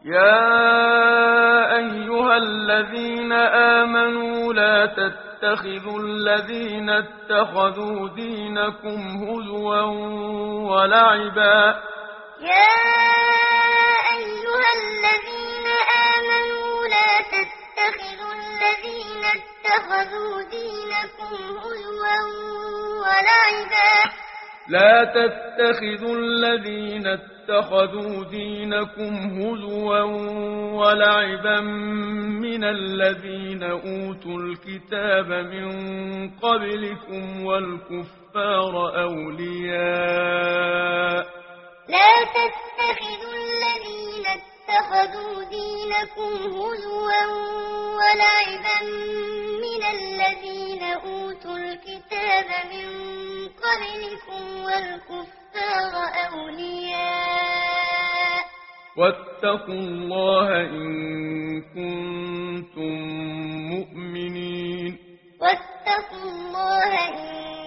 يا أيها الذين آمنوا لا تتخذوا الذين اتخذوا دينكم هزوا ولعبا. يا أيها الذين آمنوا لا تتخذوا الذين اتخذوا دينكم هزوا ولعبا. لا تتخذوا الذين اتخذوا دينكم هزوا ولعبا من الذين أوتوا الكتاب من قبلكم والكفار أولياء. لا تتخذوا الذين اتخذوا دينكم هزوا ولعبا من الذين أوتوا الكتاب من قبلكم والكفار أولياء. واتقوا الله إن كنتم مؤمنين. واتقوا الله إن